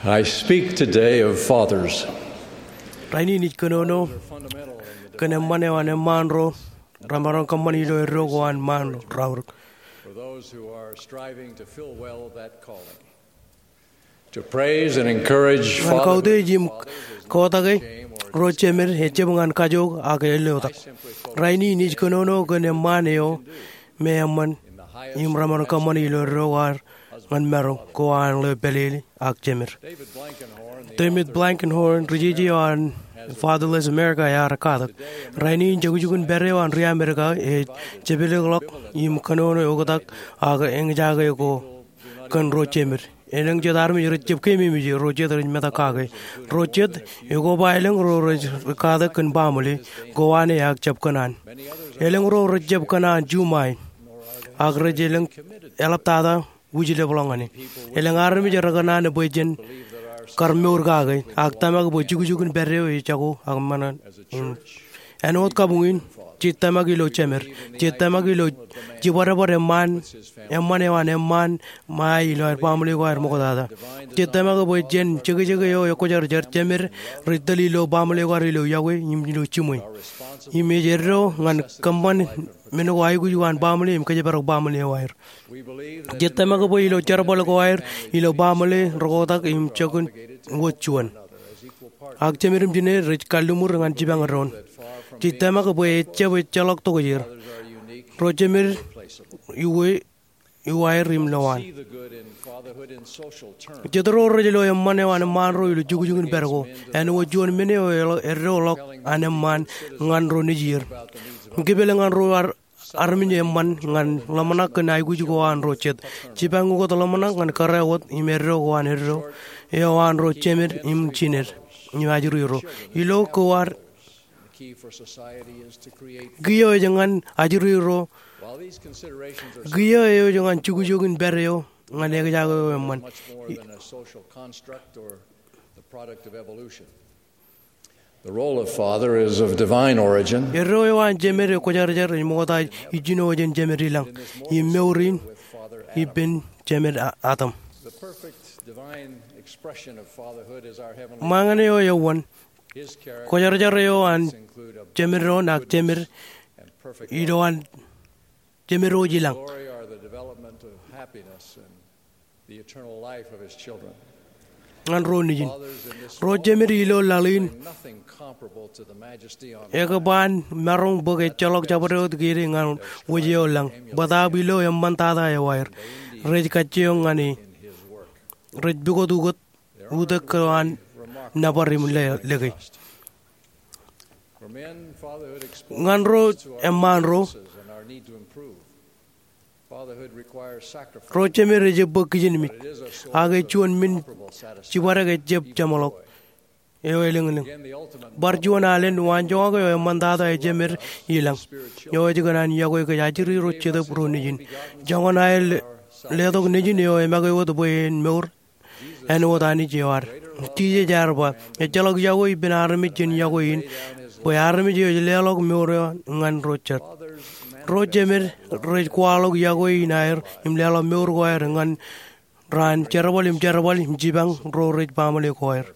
I speak today of fathers. Raini ni konono kana mane wane manro ramaron kamani do rogoan man raur. For those who are striving to fill well that calling. To praise and encourage fathers. Jim kotage rochemer hechemungan kajog agelota. Raini ni konono kana maneo meaman im ramaron kamani do rogar man mero koan le belili akjemer. David Blankenhorn Rijiji on Fatherless America Yarakada. Raini Jagujugun Berre on Ria America, a Jebilok, Im Kanono Ogodak, Aga Engjagako, Conro Chemer. Eleng Jadarmi Richip Kimi, Roger in Metakage. Roger, you go by Elengro Ricardo Kan Bamuli, Goane Ak Chapkanan. Elengro Rajab Kanan Jumai. Agrajeleng Elaptada, Wujilabongani. Eleng Army Jaragana, the Bojan. Karmur gagai aktama ko jugujugun berreo ichago agmanan anot kabungin chitama gilo chemer chitama gilo jibara bare man emmane wan mai lo pamli ko armo dada chitama ko bojen chigi yo ko jar chemer ridali lo pamli ko rilo yawe imlo chumui imejerro ngan kamban meno wai gu yuan pamli im kaje barok pamli wair chitama ko boilo charbol ko wair ilo pamli rogotak im chagun wochuan akchemirim jine rich kalumur ngan jibang ron chitama ko boye chewe chalok to yer rochemir yuai rim lawan jedro rojelo yamane wan man ro ilu jugujugun bergo en wojuan mene erolok aneman ngan ro nijir gibele ngan ro arminye man ngan lamana kenai gujugo an rochet chibangu ko lamana ngan karawot imerro ko an herro wan ro chemer im chiner nyajuru ilo ko war giyo jangan ajuru giyo jangan chugujugun beryo ngane jago man The role of father is of divine origin. Yerowan jemer ko jar mota ijino jen jemerilang imeurin ibn jemer atam. The perfect divine expression of fatherhood is our heavenly. Mangane yo won ko jar yo an jemeron ak jemer idoan jemero jilang. Glory are the development of happiness and the eternal life of his children. Ngan ro nijin ro jemeri lo lalin Ekaban marong boge chalok jabaro giri ngan wujio lang bada bilo yang mantada ya wair rej kaciyong ngani rej bugot ugot udak kawan nabarim lagi ngan ro eman ro roche me reje bokijin mit age chuan min chibara ge jeb jamalok yo eleng barjuan alen wanjo go mandada ejemer ilang yo jiganan yago ge ajiri roche de pro nijin jangon ael ledog nijin yo emage wod boyen meur en wodani jiwar tije jarba e jalog yago ibn armi jin yago in boy armi je lelog meur ngan roche rojemer rej kwalog yago inair imlelo meur go er ngan ran cherbal im jibang ro rej pamale ko er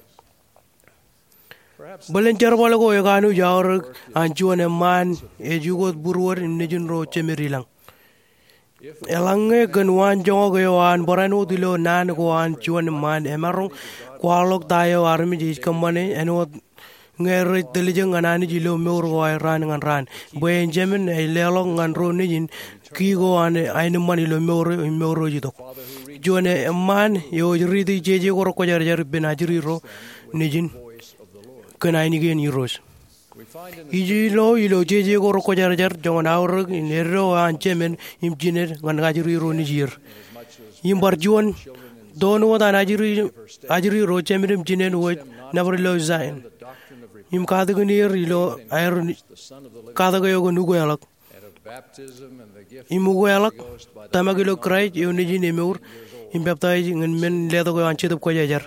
Balen charbal go eganu jawr anjuane man e jugot burwor nijin ro chemerilang elange ganwan jogo yo an borano dilo nan go an chuan man emarong kwalog tayo armi ji kamane eno ngere telijeng anani jilo meur go ran ngan ran boyen jemen e lelong ngan ro nijin ki go an ainu mani lo meur jitok jone man yo ridi jeje go ko jar benajiri ro nijin kenai ni gen euros ilo jeje go ko jar jongan awr nero an jemen im jiner ngan gajiri ro nijir im barjuan don wada ajiri ro jemen jinen wo never lo zain im kadagunir ilo air kadago go nugo alak im go alak tamagilo krai yo nijin emur im baptize ngan men ledo go an chedop ko jar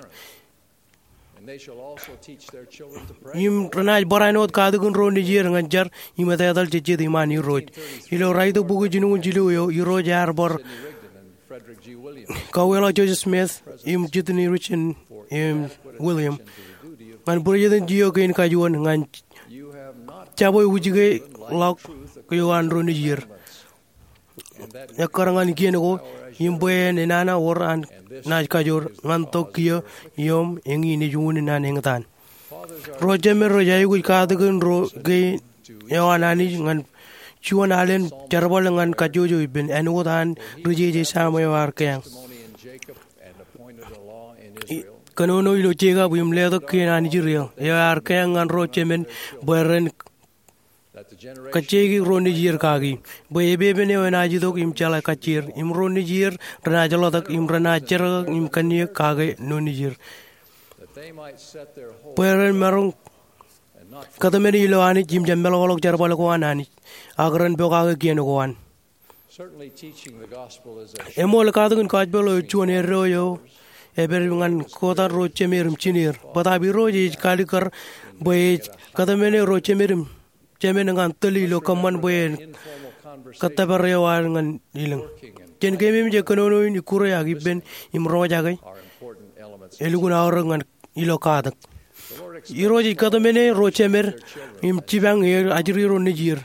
Im ranaj baranot kadugun ro nijir nganjar imata dal chichi dimani roj ilo raido bugu jinu jilu yo roj arbor Kawela Joseph Smith im jitni richin William ngan President Gio kain kajuan ngan caboy wujige lok kayuan ro ni jir yakarangan kien ko imboy nana oran naj kajur ngan Tokyo yom engi ni juni nan engtan rojemer rojay gu kaadgun ro ge yawanani ngan chuan alen charbol ngan kajojo ibn enudan rujeje samoyar kayang kanono ilo chega bim ledo kena ni jirio yar kayang ngan rochemen beren kachegi roni jir kagi bebe bene wanaji dok im chala kachir im roni jir ranajalo dak im ranacher im kanye kage noni jir beren marung katameni ilo ani jim jambelo olok charbol ko anani agran boga kien ko an emol kadun kajbelo chuane royo eber ngan kota roche merum chinir patabi roji kalikar boy katamene roche merum cemen ngan teli lo kaman boy katabarewan ngan ilang jen kemim je konono ni kuraya giben imroja gai eluguna orang ngan ilo kadak iroji katamene roche mer im cibang ajri ro nijir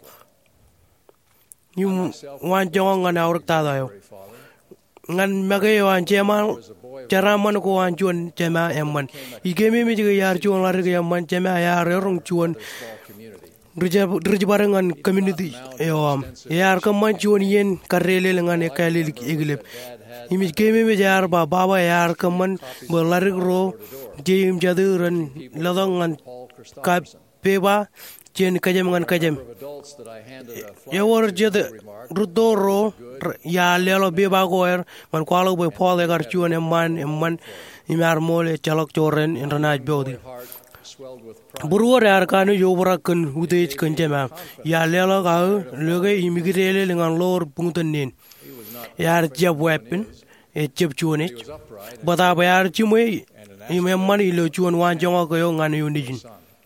im wan jong ngan aurak tadayo ngan magay wan cemal cara man ko wan chuan cema emman igemi mi je yar chuan lar ge emman cema yar rong chuan rije barangan community eom yar kam man chuan yen karele ngan e kale iglep imi gemi mi yar baba yar kam man lar ro jim jaduran ladongan ka peba chen kajem ngan kajem yawor jed rudoro ya lelo beba goer man kwalo boy pole gar chuan emman imar mole chalok choren internaj bodi buruor yar kanu yobra kun udej kanjema ya lelo ga lege imigrele ngan lor pungten nin yar jab weapon e jab chuanich bada bayar chimwe imman ilo chuan wan jonga ko ngan yunijin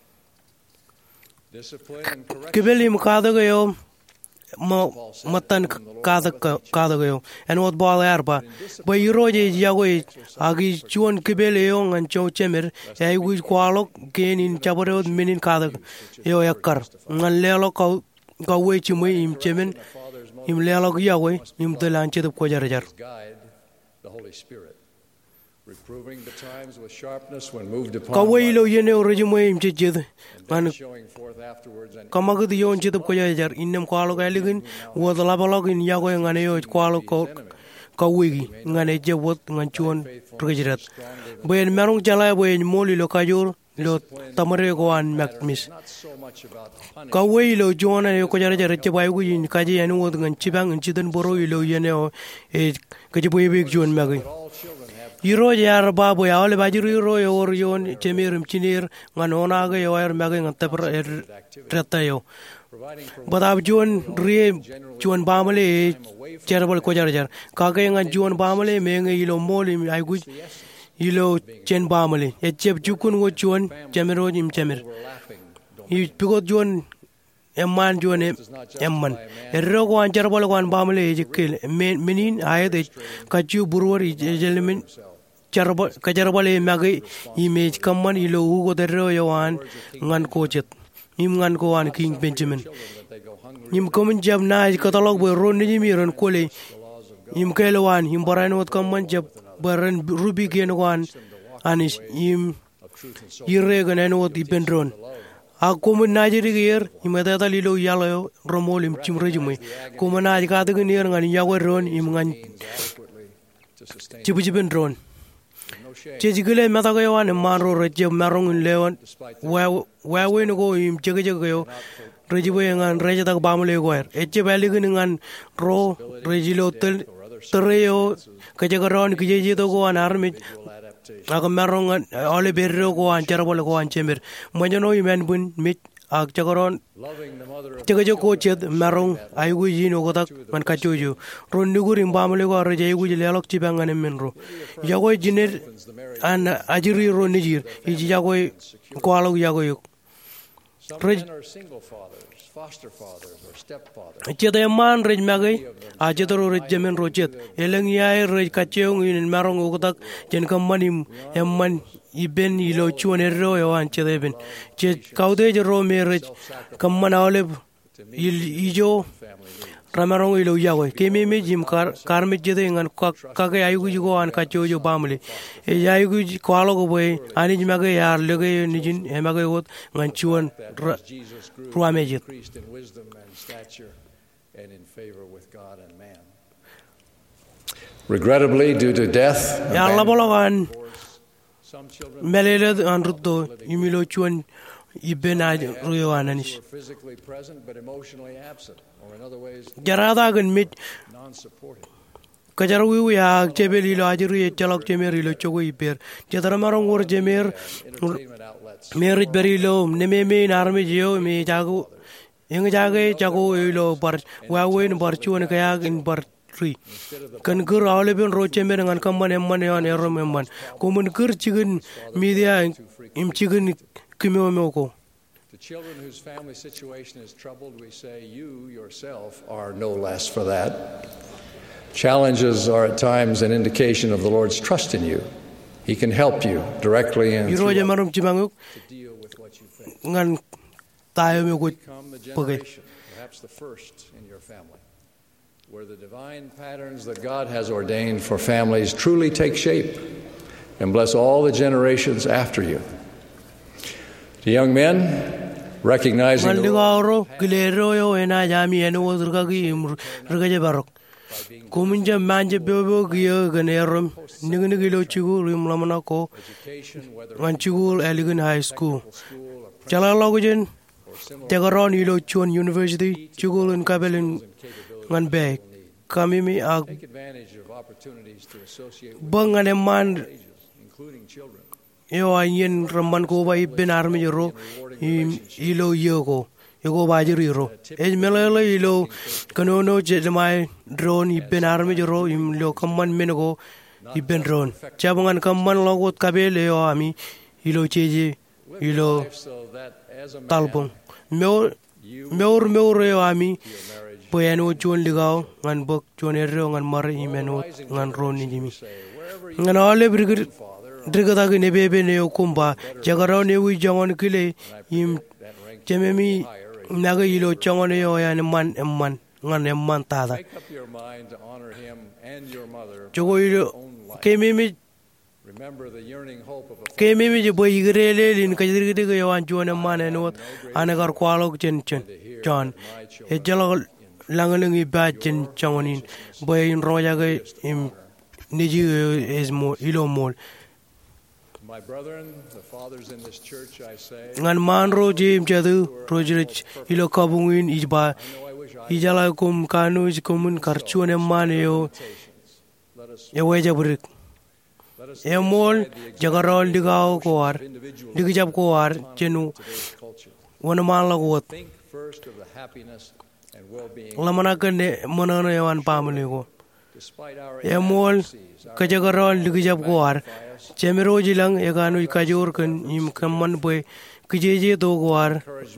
kibeli mukada gayo matan kada gayo and what ball arba but you roje yago agi chuan kibeli yo ngan chow chemer ay wi kwalo ken in chabaro minin kada yo yakar ngan lelo ka we chimwe im chemen im lelo yago im delanche de ko jar the Holy Spirit reproving the times with sharpness when moved upon kawilo yene orejimo im chejed man kamagud yon chedap ko jar innem kwalo galigin wodala balogin yago ngane yo kwalo ko kawigi ngane jewot ngan chuon trejrat ben merung jala ben moli lo kajur lo tamare go an makmis kawilo jona yo ko jar jar che bayu yin kaji anu wod ngan chibang incident boro ilo yene o e kaji boy big jon magi Iro yar babu ya ole bajiri ro yor yon chemirum chinir ngan ona ga yor magi ngan tapra tratayo badab jon rie jon bamale cherbal ko jar ka ga ngan jon bamale menge ilo moli ay gu ilo chen bamale e chep jukun go jon chemero jim chemer I pigot jon emman jon emman erro go an cherbal go an bamale jikkel menin ayade kachu burwar jelmin kajarbale magi image kamman ilo ugo derro yawan ngan kochet im ngan ko an king Benjamin im komen jab na katalog bo ron ni miron kole im kelwan im baranot kamman jab baran ruby gen wan anis im irre ganen wot ipendron a komen najeri ger imada dalilo yalo romol im chimrejume komen aj kadug ner ngan yaweron im ngan chibujibendron chejigile metagayo an manro reje marong lewan wa go im chegejo rejibo ngan reje tak bamle goer eche baligin ngan ro rejilo tel treyo kajagaron kijeji to go an army aga marong ole berro go an charabol go an chemer mojono imen bun mit ag chagaron chegejo ko ched marong aygu yino go tak man kachojo ron nugur imbamle go reje aygu lelok chibangane menro yago jiner an ajiri ro nijir iji yago kwalo yago Some men are single fathers, foster fathers, or stepfathers. Chete man rej magai a chetoro rej jemen rochet eleng yai rej kacheung in marong utak jen kamanim emman iben ilo chuan erro yawan chete ben chet kaude jero me rej kamman olive ijo ramarong ilo yawe kemi me jim karme jede ngan kage ayugu jugo an kacho jo bamle e ayugu kwalo go boy ani jimage yar lege nijin emage got ngan chuan ruame jet In wisdom and stature and in favor with God and man. Regrettably, due to death, ya la bologan some children melele anrutto imilo chuan ibena ruyo ananish were physically present but emotionally absent, or in other ways, jarada gan mit non-supportive. kajarwi ya chebeli lo ajri chalok chemeri lo chogo iper jadara marong wor jemer Entertainment outlets merit berilo neme me narme jio me jago eng jage jago ilo bar wawen bar chuan kaya in bar tree kan gur awle ben ro chemer ngan kamman emman yon erom emman komun gur chigun media im chigun kimyo moko. to children whose family situation is troubled, we say, you yourself are no less for that. Challenges are at times an indication of the Lord's trust in you. He can help you directly and Iro je marum chimanguk to deal with what you face. ngan tayo me ko Become the pagay. generation, perhaps the first in your family, where the divine patterns that God has ordained for families truly take shape and bless all the generations after you. To young men, recognizing ngan the liga role oro gilero yo ena jami eno wodurga gi rgaje barok komunja manje bebo giyo ganerom nigni gilo chigu rim lamana ko education, whether ngan chigu Elegant High School school or chala logujen or similar tegaron ilo chuan university chigu in kabelin ngan be kamimi ag take advantage of opportunities to associate with bangan man ages, including children. yo ayen ramman ko bai ben armi ro ilo yego yego bajiri ro ej melele ilo kanono jedmai drone iben armi ro im lo kamman menego iben drone chabangan kamman logot kabele yo ami ilo cheje ilo So that as a man, talbong meur yo ami boyano chon ligao ngan bok chon erro ngan mar imeno ngan ron ni jimi ngan ole brigir drigada gi nebebe ne okumba jagaro ne wi jangon kile im chememi naga ilo changon yo ya ne man emman ngan emman tada make up your mind to honor him and your mother. jogo ilo kememi Remember the yearning hope of a kememi je boy igrele lin kajirgide go yawan chon emman enot anagar kwalo chen John e jalo langalengi ba chen changonin boy in roja ge im niji is mo ilo mol my brethren, the fathers in this church, I say, ngan man ro jim chadu rojrich ilo kabungin ijba ijala kum kanu is komun karchuane man yo let us e weja burik e mol jagarol digao ko ar digijab ko ar chenu culture. wana man la got Think first of the happiness and well-being. lamana kane monano yawan pamle ko Despite our e mol ka jagarol digijab ko ar chemero jilang e kanu kajor kan im kamman boy kijeje do ko ar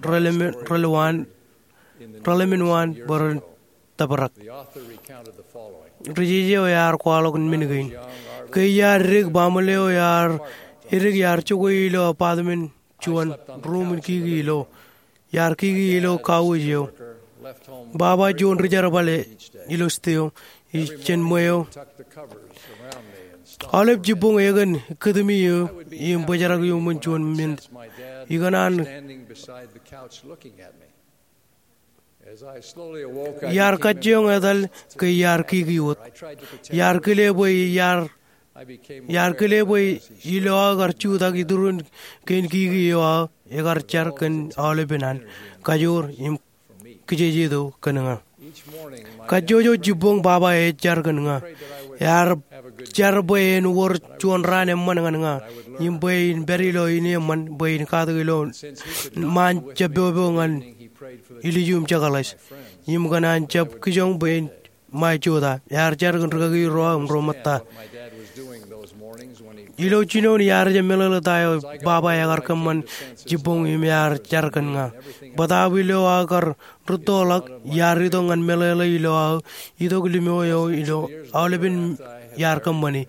relevan wan boron tabarak the author recounted the following. rije o yar kwalo kun mingain ke yar rig bamle o yar irig yar chugo ilo apartment chuan room ki gilo yar ki gilo kawo jo Left home, baba jon rijar bale ilo steo ichen moyo tucked the covers around me and stopped. alep jibong egan kadmi yo im bajarag yo mun chuan min My dad iganan standing beside the couch looking at me. As I slowly awoke, I yar became kajjong edal ke yar ki giwot I tried to pretend yar kile boy yar I became yar aware kile of boy as he ilo agar chuda ki durun ken ki giyo egar char kan ale benan kajor im kijeje do kananga each morning my kajojo jibong baba e char kananga yar char boy en wor chuan rane man nga im boy in berilo ini man boy in kadilo since he could man chabobo ngan he prayed for the ilijum chagalas im ganan chap kijong boy mai choda yar char kan ragi ro matta what my dad was doing those mornings. ilo chino ni yar je melala tayo baba ya gar kaman jibong im yar charkan nga bata bilo agar rutolak yar ito ngan melala ilo ito glimo yo ilo awlebin yar kamani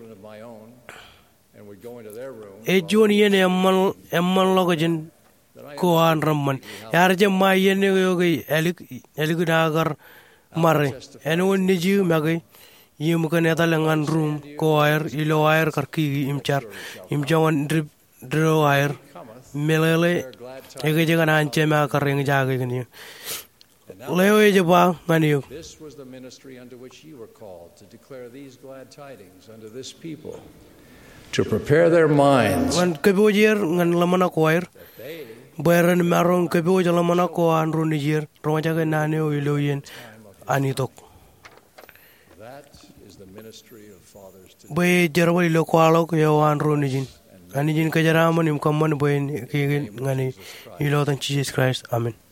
e joni yene emmal logajin ko an ramman yar je mai yene yo gi elik dagar mare enwon niji magai yim kan eta lengan room ko air ilo air karki imjawan dro air melele ege jangan ance ma kareng jage gini leo je ba ngani This was the ministry unto which you were called to declare these glad tidings unto this people, to prepare their minds ngan kebojer ngan lamana ko air bayaran marong kebojer lamana ko an runijir roja ke nane o ilo yen anitok bay jarwali lo kwalo ko yo an ronijin anijin ka jarama nim kamman boy ngani ilo tan Jesus Christ amen.